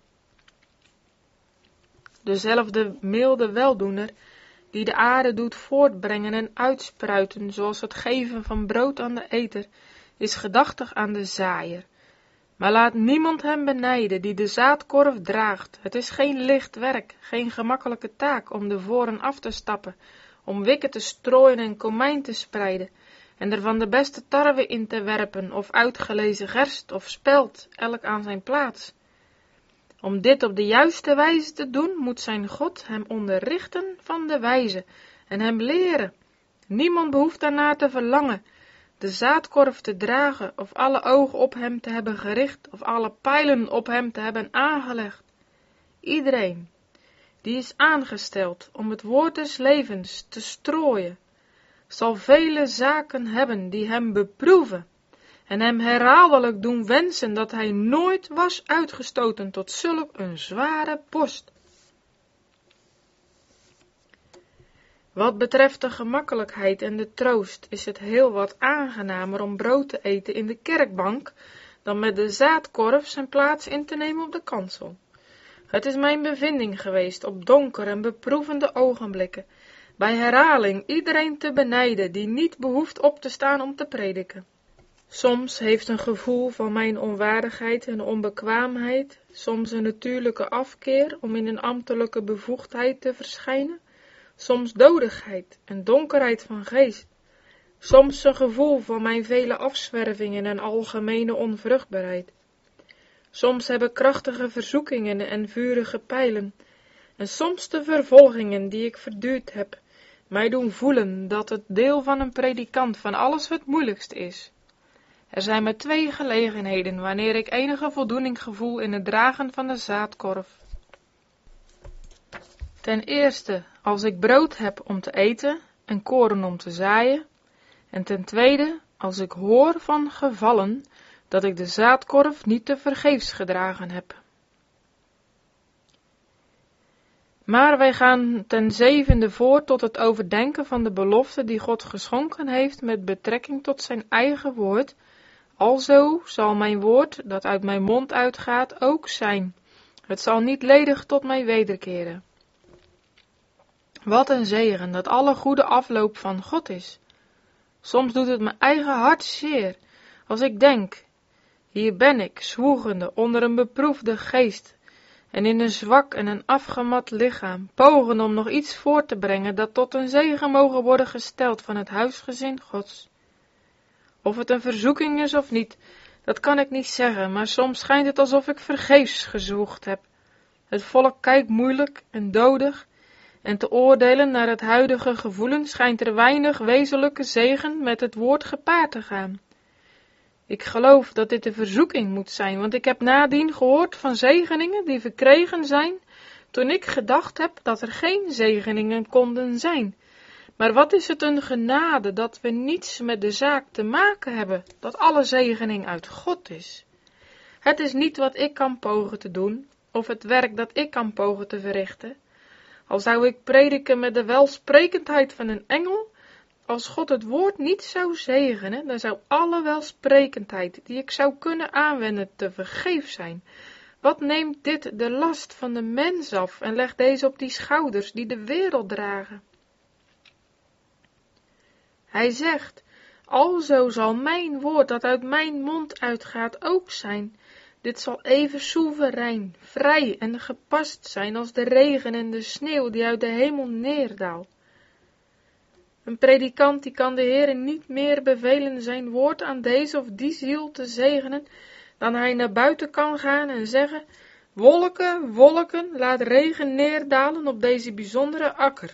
Dezelfde milde weldoener, die de aarde doet voortbrengen en uitspruiten, zoals het geven van brood aan de eter, is gedachtig aan de zaaier. Maar laat niemand hem benijden die de zaadkorf draagt. Het is geen licht werk, geen gemakkelijke taak om de voren af te stappen, om wikken te strooien en komijn te spreiden, en er van de beste tarwe in te werpen, of uitgelezen gerst of spelt, elk aan zijn plaats. Om dit op de juiste wijze te doen, moet zijn God hem onderrichten van de wijze en hem leren. Niemand behoeft daarnaar te verlangen, de zaadkorf te dragen, of alle ogen op hem te hebben gericht, of alle pijlen op hem te hebben aangelegd. Iedereen, die is aangesteld om het woord des levens te strooien, zal vele zaken hebben die hem beproeven, en hem herhaaldelijk doen wensen dat hij nooit was uitgestoten tot zulk een zware post. Wat betreft de gemakkelijkheid en de troost is het heel wat aangenamer om brood te eten in de kerkbank dan met de zaadkorf zijn plaats in te nemen op de kansel. Het is mijn bevinding geweest op donkere en beproevende ogenblikken, bij herhaling iedereen te benijden die niet behoeft op te staan om te prediken. Soms heeft een gevoel van mijn onwaardigheid en onbekwaamheid, soms een natuurlijke afkeer om in een ambtelijke bevoegdheid te verschijnen, soms dodigheid en donkerheid van geest, soms een gevoel van mijn vele afzwervingen en algemene onvruchtbaarheid. Soms hebben krachtige verzoekingen en vurige pijlen, en soms de vervolgingen die ik verduurd heb, mij doen voelen dat het deel van een predikant van alles het moeilijkst is. Er zijn maar twee gelegenheden wanneer ik enige voldoening gevoel in het dragen van de zaadkorf. Ten eerste, als ik brood heb om te eten en koren om te zaaien, en ten tweede, als ik hoor van gevallen dat ik de zaadkorf niet te vergeefs gedragen heb. Maar wij gaan ten zevende voort tot het overdenken van de belofte die God geschonken heeft met betrekking tot zijn eigen woord. Alzo zal mijn woord dat uit mijn mond uitgaat ook zijn. Het zal niet ledig tot mij wederkeren. Wat een zegen dat alle goede afloop van God is. Soms doet het mijn eigen hart zeer, als ik denk, hier ben ik, zwoegende onder een beproefde geest, en in een zwak en een afgemat lichaam, pogen om nog iets voor te brengen dat tot een zegen mogen worden gesteld van het huisgezin Gods. Of het een verzoeking is of niet, dat kan ik niet zeggen, maar soms schijnt het alsof ik vergeefs gezwoegd heb. Het volk kijkt moeilijk en dodig, en te oordelen naar het huidige gevoelen schijnt er weinig wezenlijke zegen met het woord gepaard te gaan. Ik geloof dat dit een verzoeking moet zijn, want ik heb nadien gehoord van zegeningen die verkregen zijn, toen ik gedacht heb dat er geen zegeningen konden zijn. Maar wat is het een genade dat we niets met de zaak te maken hebben, dat alle zegening uit God is. Het is niet wat ik kan pogen te doen, of het werk dat ik kan pogen te verrichten. Al zou ik prediken met de welsprekendheid van een engel, als God het woord niet zou zegenen, dan zou alle welsprekendheid die ik zou kunnen aanwenden te vergeefs zijn. Wat neemt dit de last van de mens af en legt deze op die schouders die de wereld dragen? Hij zegt, alzo zal mijn woord dat uit mijn mond uitgaat ook zijn. Dit zal even soeverein, vrij en gepast zijn als de regen en de sneeuw die uit de hemel neerdaalt. Een predikant die kan de Heere niet meer bevelen zijn woord aan deze of die ziel te zegenen, dan hij naar buiten kan gaan en zeggen, wolken, wolken, laat regen neerdalen op deze bijzondere akker.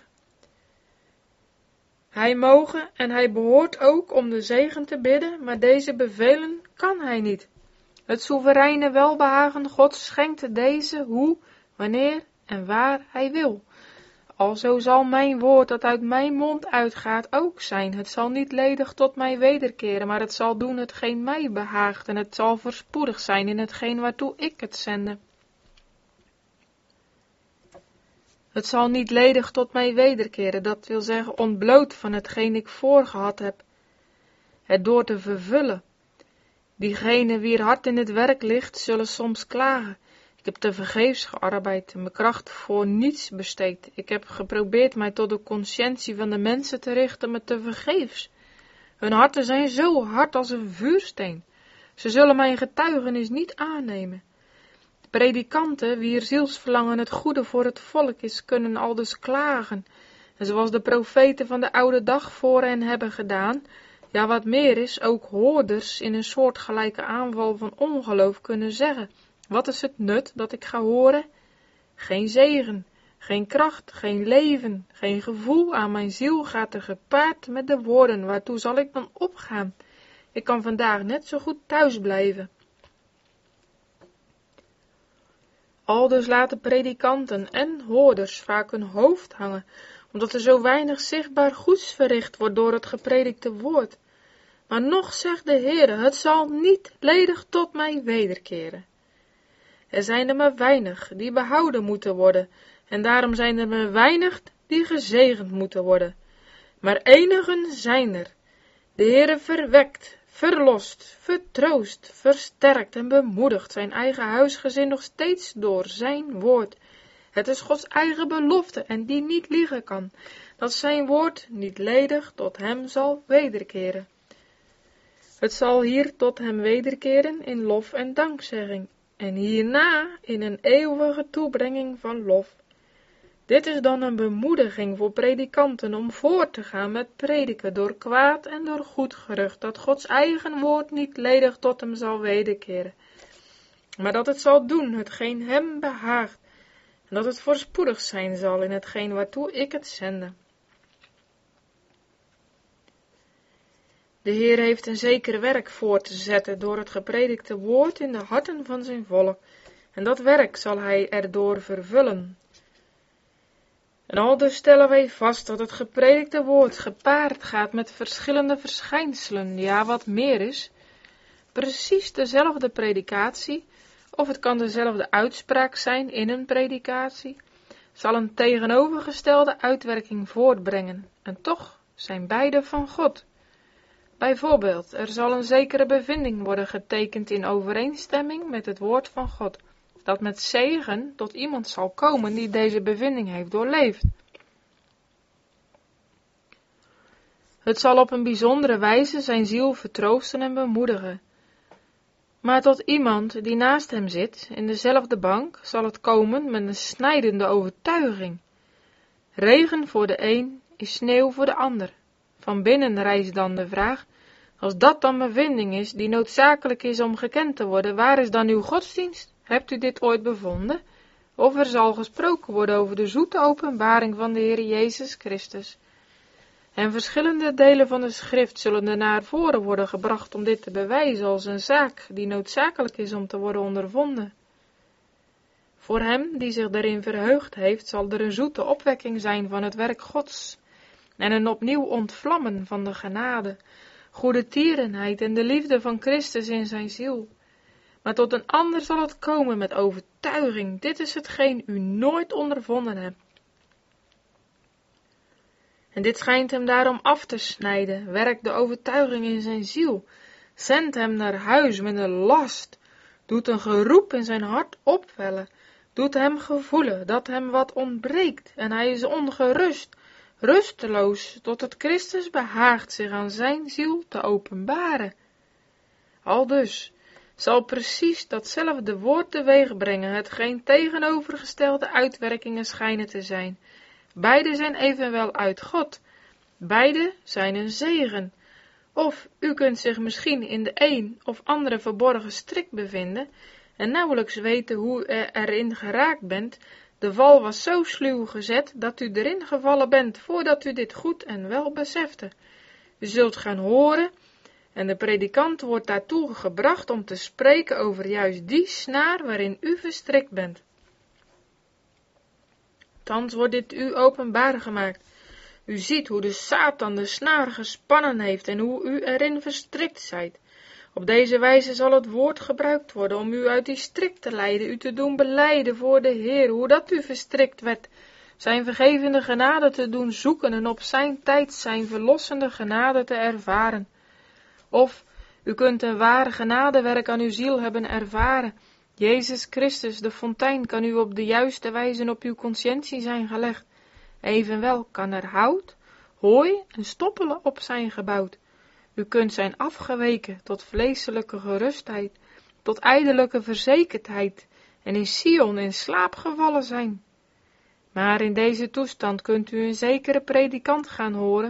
Hij moge en hij behoort ook om de zegen te bidden, maar deze bevelen kan hij niet. Het soevereine welbehagen Gods schenkt deze hoe, wanneer en waar hij wil. Alzo zal mijn woord dat uit mijn mond uitgaat ook zijn. Het zal niet ledig tot mij wederkeren, maar het zal doen hetgeen mij behaagt en het zal voorspoedig zijn in hetgeen waartoe ik het zende. Het zal niet ledig tot mij wederkeren, dat wil zeggen ontbloot van hetgeen ik voorgehad heb, het door te vervullen. Diegenen wier hart in het werk ligt, zullen soms klagen. Ik heb te vergeefs gearbeid en mijn kracht voor niets besteed. Ik heb geprobeerd mij tot de conscientie van de mensen te richten, maar te vergeefs. Hun harten zijn zo hard als een vuursteen. Ze zullen mijn getuigenis niet aannemen. De predikanten, wier zielsverlangen het goede voor het volk is, kunnen aldus klagen. En zoals de profeten van de oude dag voor hen hebben gedaan, ja wat meer is, ook hoorders in een soortgelijke aanval van ongeloof kunnen zeggen, Wat is het nut dat ik ga horen? Geen zegen, geen kracht, geen leven, geen gevoel aan mijn ziel gaat er gepaard met de woorden, waartoe zal ik dan opgaan? Ik kan vandaag net zo goed thuis blijven. Aldus laten predikanten en hoorders vaak hun hoofd hangen, omdat er zo weinig zichtbaar goeds verricht wordt door het gepredikte woord. Maar nog zegt de Heere, het zal niet ledig tot mij wederkeren. Er zijn er maar weinig die behouden moeten worden, en daarom zijn er maar weinig die gezegend moeten worden. Maar enigen zijn er. De Heere verwekt, verlost, vertroost, versterkt en bemoedigt zijn eigen huisgezin nog steeds door zijn woord. Het is Gods eigen belofte en die niet liegen kan, dat zijn woord niet ledig tot hem zal wederkeren. Het zal hier tot hem wederkeren in lof en dankzegging, en hierna in een eeuwige toebrenging van lof. Dit is dan een bemoediging voor predikanten om voort te gaan met prediken door kwaad en door goed gerucht, dat Gods eigen woord niet ledig tot hem zal wederkeren, maar dat het zal doen hetgeen hem behaagt, en dat het voorspoedig zijn zal in hetgeen waartoe ik het zende. De Heer heeft een zeker werk voor te zetten door het gepredikte woord in de harten van zijn volk, en dat werk zal hij erdoor vervullen. En aldus stellen wij vast dat het gepredikte woord gepaard gaat met verschillende verschijnselen, ja wat meer is, precies dezelfde predikatie, of het kan dezelfde uitspraak zijn in een predikatie, zal een tegenovergestelde uitwerking voortbrengen, en toch zijn beide van God. Bijvoorbeeld, er zal een zekere bevinding worden getekend in overeenstemming met het woord van God, dat met zegen tot iemand zal komen die deze bevinding heeft doorleefd. Het zal op een bijzondere wijze zijn ziel vertroosten en bemoedigen. Maar tot iemand die naast hem zit, in dezelfde bank, zal het komen met een snijdende overtuiging. Regen voor de een is sneeuw voor de ander. Van binnen rijst dan de vraag, als dat dan bevinding is, die noodzakelijk is om gekend te worden, waar is dan uw godsdienst? Hebt u dit ooit bevonden? Of er zal gesproken worden over de zoete openbaring van de Heer Jezus Christus. En verschillende delen van de schrift zullen er naar voren worden gebracht om dit te bewijzen als een zaak die noodzakelijk is om te worden ondervonden. Voor hem die zich daarin verheugd heeft, zal er een zoete opwekking zijn van het werk Gods en een opnieuw ontvlammen van de genade, goede tierenheid en de liefde van Christus in zijn ziel. Maar tot een ander zal het komen met overtuiging, dit is hetgeen u nooit ondervonden hebt. En dit schijnt hem daarom af te snijden, werkt de overtuiging in zijn ziel, zendt hem naar huis met een last, doet een geroep in zijn hart opwellen, doet hem gevoelen dat hem wat ontbreekt, en hij is ongerust, rusteloos, tot het Christus behaagt zich aan zijn ziel te openbaren. Aldus zal precies datzelfde woord teweeg brengen, hetgeen tegenovergestelde uitwerkingen schijnen te zijn. Beide zijn evenwel uit God, beide zijn een zegen. Of u kunt zich misschien in de een of andere verborgen strik bevinden, en nauwelijks weten hoe u erin geraakt bent. De val was zo sluw gezet, dat u erin gevallen bent, voordat u dit goed en wel besefte. U zult gaan horen, en de predikant wordt daartoe gebracht om te spreken over juist die snaar waarin u verstrikt bent. Thans wordt dit u openbaar gemaakt. U ziet hoe de Satan de snaar gespannen heeft en hoe u erin verstrikt zijt. Op deze wijze zal het woord gebruikt worden om u uit die strik te leiden, u te doen belijden voor de Heer, hoe dat u verstrikt werd, zijn vergevende genade te doen zoeken en op zijn tijd zijn verlossende genade te ervaren. Of u kunt een ware genadewerk aan uw ziel hebben ervaren. Jezus Christus, de fontein, kan u op de juiste wijze op uw conscientie zijn gelegd. Evenwel kan er hout, hooi en stoppelen op zijn gebouwd. U kunt zijn afgeweken tot vleeselijke gerustheid, tot ijdelijke verzekerdheid, en in Sion in slaap gevallen zijn. Maar in deze toestand kunt u een zekere predikant gaan horen,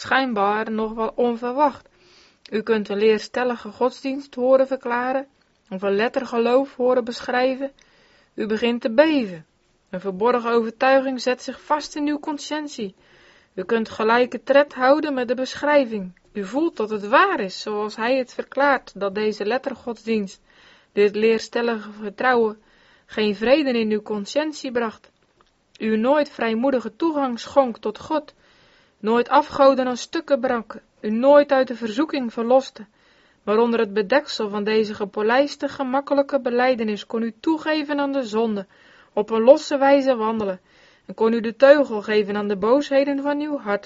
schijnbaar nog wel onverwacht. U kunt een leerstellige godsdienst horen verklaren, of een lettergeloof horen beschrijven, u begint te beven. Een verborgen overtuiging zet zich vast in uw conscientie. U kunt gelijke tred houden met de beschrijving. U voelt dat het waar is, zoals hij het verklaart, dat deze lettergodsdienst, dit leerstellige vertrouwen, geen vrede in uw conscientie bracht. U nooit vrijmoedige toegang schonk tot God, nooit afgoden aan stukken brak, u nooit uit de verzoeking verloste, maar onder het bedeksel van deze gepolijste, gemakkelijke belijdenis kon u toegeven aan de zonde, op een losse wijze wandelen, en kon u de teugel geven aan de boosheden van uw hart.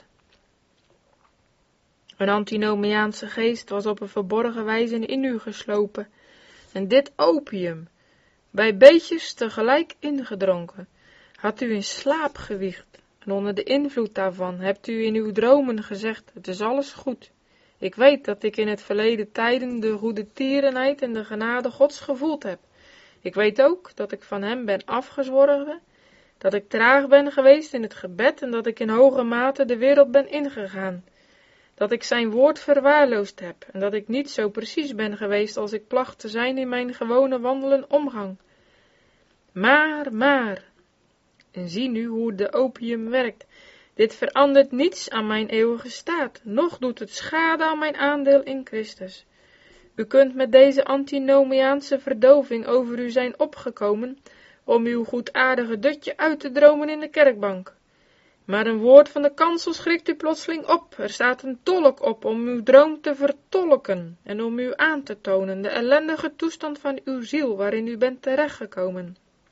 Een antinomiaanse geest was op een verborgen wijze in u geslopen, en dit opium, bij beetjes tegelijk ingedronken, had u in slaap gewiegd, en onder de invloed daarvan hebt u in uw dromen gezegd, het is alles goed. Ik weet dat ik in het verleden tijden de goede tierenheid en de genade Gods gevoeld heb. Ik weet ook dat ik van hem ben afgezworven, dat ik traag ben geweest in het gebed en dat ik in hoge mate de wereld ben ingegaan. Dat ik zijn woord verwaarloosd heb en dat ik niet zo precies ben geweest als ik placht te zijn in mijn gewone wandelen omgang. Maar, maar, en zie nu hoe de opium werkt. Dit verandert niets aan mijn eeuwige staat, noch doet het schade aan mijn aandeel in Christus. U kunt met deze antinomiaanse verdoving over u zijn opgekomen, om uw goedaardige dutje uit te dromen in de kerkbank. Maar een woord van de kansel schrikt u plotseling op. Er staat een tolk op om uw droom te vertolken en om u aan te tonen de ellendige toestand van uw ziel waarin u bent terechtgekomen.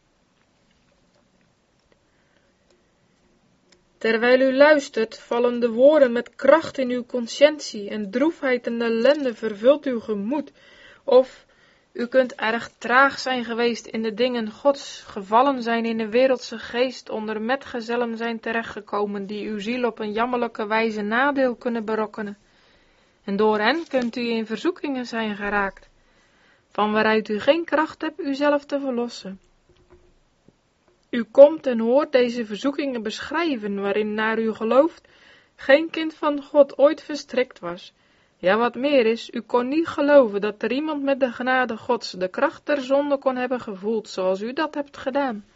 Terwijl u luistert, vallen de woorden met kracht in uw conscientie en droefheid en ellende vervult uw gemoed. Of u kunt erg traag zijn geweest in de dingen Gods, gevallen zijn in de wereldse geest, onder metgezellen zijn terechtgekomen, die uw ziel op een jammerlijke wijze nadeel kunnen berokkenen. En door hen kunt u in verzoekingen zijn geraakt, van waaruit u geen kracht hebt uzelf te verlossen. U komt en hoort deze verzoekingen beschrijven, waarin naar u gelooft geen kind van God ooit verstrikt was. Ja, wat meer is, u kon niet geloven dat er iemand met de genade Gods de kracht der zonde kon hebben gevoeld, zoals u dat hebt gedaan.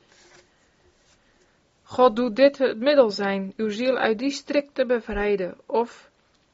God doet dit het middel zijn, uw ziel uit die strik te bevrijden, of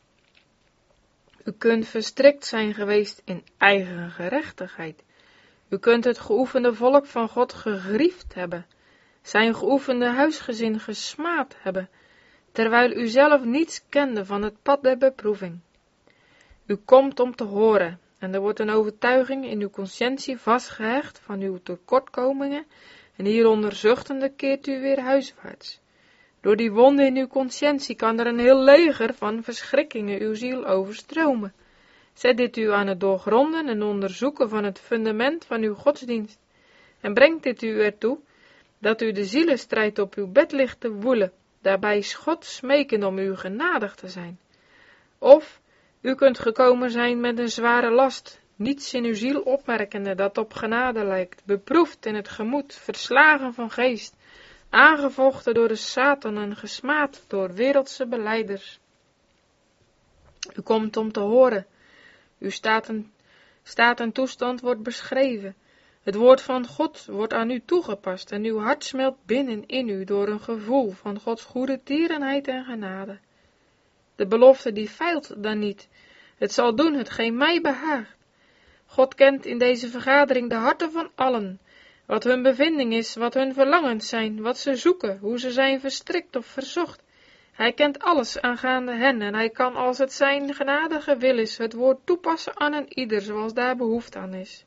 u kunt verstrikt zijn geweest in eigen gerechtigheid. U kunt het geoefende volk van God gegriefd hebben, zijn geoefende huisgezin gesmaad hebben, terwijl u zelf niets kende van het pad der beproeving. U komt om te horen, en er wordt een overtuiging in uw conscientie vastgehecht van uw tekortkomingen, en hieronder zuchtende keert u weer huiswaarts. Door die wonde in uw conscientie kan er een heel leger van verschrikkingen uw ziel overstromen. Zet dit u aan het doorgronden en onderzoeken van het fundament van uw godsdienst, en brengt dit u ertoe, dat u de zielenstrijd op uw bed ligt te woelen, daarbij God smeken om u genadig te zijn. Of u kunt gekomen zijn met een zware last, niets in uw ziel opmerkende dat op genade lijkt, beproefd in het gemoed, verslagen van geest, aangevochten door de Satan en gesmaad door wereldse belijders. U komt om te horen, uw staat en, staat en toestand wordt beschreven, het woord van God wordt aan u toegepast en uw hart smelt binnen in u door een gevoel van Gods goede tierenheid en genade. De belofte die feilt dan niet, het zal doen hetgeen mij behaagt. God kent in deze vergadering de harten van allen, wat hun bevinding is, wat hun verlangens zijn, wat ze zoeken, hoe ze zijn verstrikt of verzocht. Hij kent alles aangaande hen en hij kan, als het zijn genadige wil is, het woord toepassen aan een ieder, zoals daar behoefte aan is.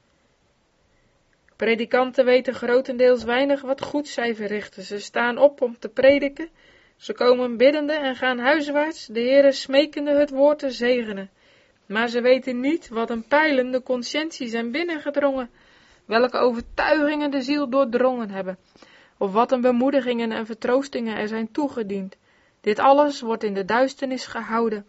Predikanten weten grotendeels weinig wat goed zij verrichten. Ze staan op om te prediken, ze komen biddende en gaan huiswaarts, de Heere smekende het woord te zegenen. Maar ze weten niet wat een pijlen de conscientie zijn binnengedrongen, welke overtuigingen de ziel doordrongen hebben, of wat een bemoedigingen en vertroostingen er zijn toegediend. Dit alles wordt in de duisternis gehouden.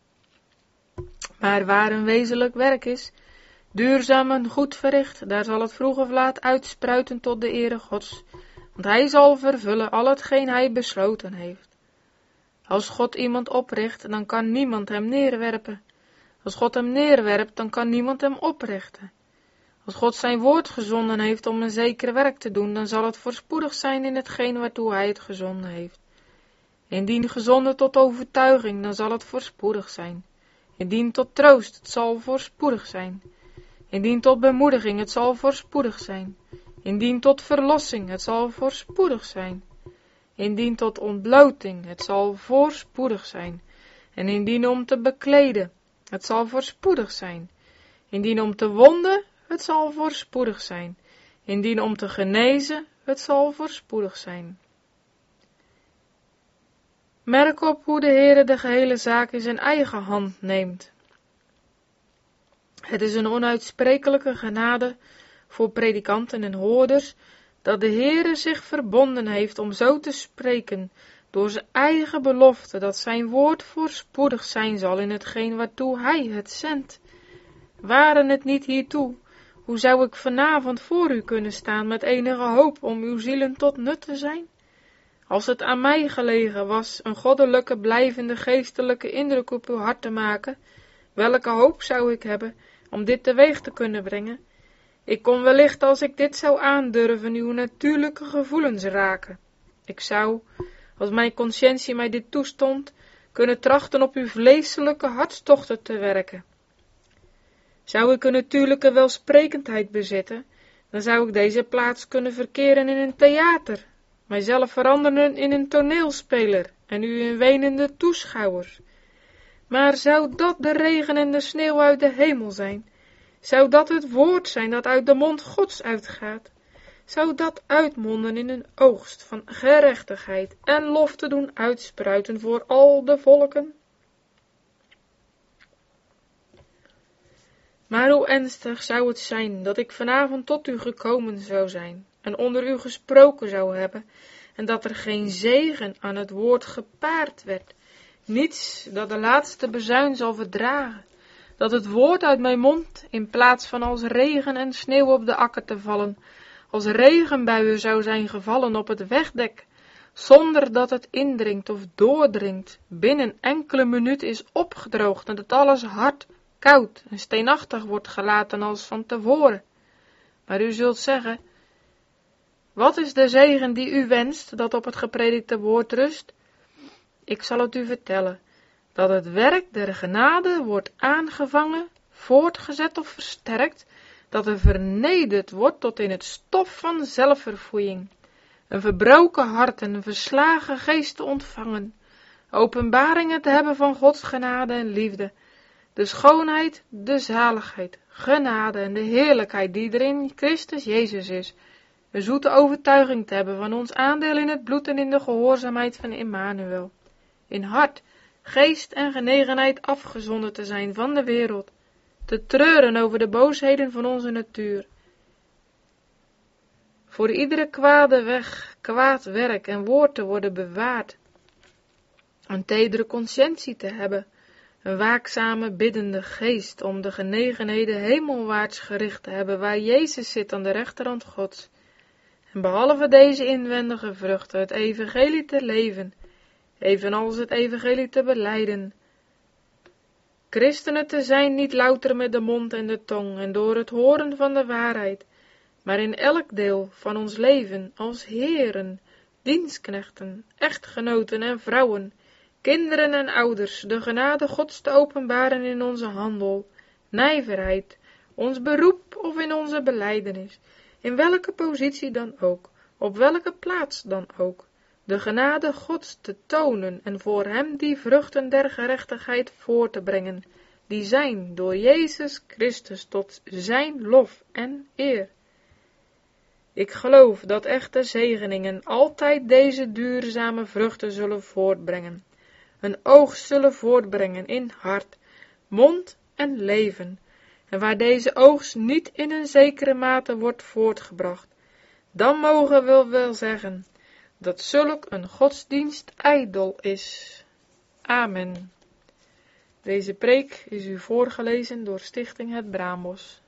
Maar waar een wezenlijk werk is, duurzaam en goed verricht, daar zal het vroeg of laat uitspruiten tot de ere Gods, want hij zal vervullen al hetgeen hij besloten heeft. Als God iemand opricht, dan kan niemand hem neerwerpen. Als God hem neerwerpt, dan kan niemand hem oprichten. Als God zijn woord gezonden heeft om een zeker werk te doen, dan zal het voorspoedig zijn in hetgeen waartoe hij het gezonden heeft. Indien gezonden tot overtuiging, dan zal het voorspoedig zijn. Indien tot troost, het zal voorspoedig zijn. Indien tot bemoediging, het zal voorspoedig zijn. Indien tot verlossing, het zal voorspoedig zijn. Indien tot ontbloting, het zal voorspoedig zijn. En indien om te bekleden, het zal voorspoedig zijn. Indien om te wonden, het zal voorspoedig zijn. Indien om te genezen, het zal voorspoedig zijn. Merk op hoe de Heere de gehele zaak in zijn eigen hand neemt. Het is een onuitsprekelijke genade voor predikanten en hoorders, dat de Heere zich verbonden heeft om zo te spreken, door zijn eigen belofte, dat zijn woord voorspoedig zijn zal in hetgeen waartoe hij het zendt. Waren het niet hiertoe, hoe zou ik vanavond voor u kunnen staan met enige hoop om uw zielen tot nut te zijn? Als het aan mij gelegen was een goddelijke, blijvende, geestelijke indruk op uw hart te maken, welke hoop zou ik hebben om dit teweeg te kunnen brengen? Ik kon wellicht, als ik dit zou aandurven, uw natuurlijke gevoelens raken. Ik zou, als mijn conscientie mij dit toestond, kunnen trachten op uw vleeselijke hartstochten te werken. Zou ik een natuurlijke welsprekendheid bezitten, dan zou ik deze plaats kunnen verkeren in een theater, mijzelf veranderen in een toneelspeler en u in wenende toeschouwers. Maar zou dat de regen en de sneeuw uit de hemel zijn? Zou dat het woord zijn dat uit de mond Gods uitgaat? Zou dat uitmonden in een oogst van gerechtigheid en lof te doen uitspruiten voor al de volken? Maar hoe ernstig zou het zijn dat ik vanavond tot u gekomen zou zijn en onder u gesproken zou hebben, en dat er geen zegen aan het woord gepaard werd, niets dat de laatste bezuin zal verdragen, dat het woord uit mijn mond, in plaats van als regen en sneeuw op de akker te vallen, als regenbuien zou zijn gevallen op het wegdek, zonder dat het indringt of doordringt, binnen enkele minuten is opgedroogd en dat alles hard, koud en steenachtig wordt gelaten als van tevoren. Maar u zult zeggen, wat is de zegen die u wenst, dat op het gepredikte woord rust? Ik zal het u vertellen, dat het werk der genade wordt aangevangen, voortgezet of versterkt, dat er vernederd wordt tot in het stof van zelfverfoeiing, een verbroken hart en een verslagen geest te ontvangen, openbaringen te hebben van Gods genade en liefde, de schoonheid, de zaligheid, genade en de heerlijkheid die er in Christus Jezus is, een zoete overtuiging te hebben van ons aandeel in het bloed en in de gehoorzaamheid van Immanuel, in hart, geest en genegenheid afgezonden te zijn van de wereld, te treuren over de boosheden van onze natuur, voor iedere kwade weg, kwaad werk en woord te worden bewaard, een tedere conscientie te hebben, een waakzame, biddende geest, om de genegenheden hemelwaarts gericht te hebben, waar Jezus zit aan de rechterhand Gods, en behalve deze inwendige vruchten, het evangelie te leven, evenals het evangelie te belijden, christenen te zijn, niet louter met de mond en de tong, en door het horen van de waarheid, maar in elk deel van ons leven, als heren, dienstknechten, echtgenoten en vrouwen, kinderen en ouders, de genade Gods te openbaren in onze handel, nijverheid, ons beroep of in onze belijdenis, in welke positie dan ook, op welke plaats dan ook, de genade Gods te tonen en voor hem die vruchten der gerechtigheid voor te brengen, die zijn door Jezus Christus tot zijn lof en eer. Ik geloof dat echte zegeningen altijd deze duurzame vruchten zullen voortbrengen, een oogst zullen voortbrengen in hart, mond en leven, en waar deze oogst niet in een zekere mate wordt voortgebracht, dan mogen we wel zeggen dat zulk een godsdienst ijdel is. Amen. Deze preek is u voorgelezen door Stichting Het Braambos.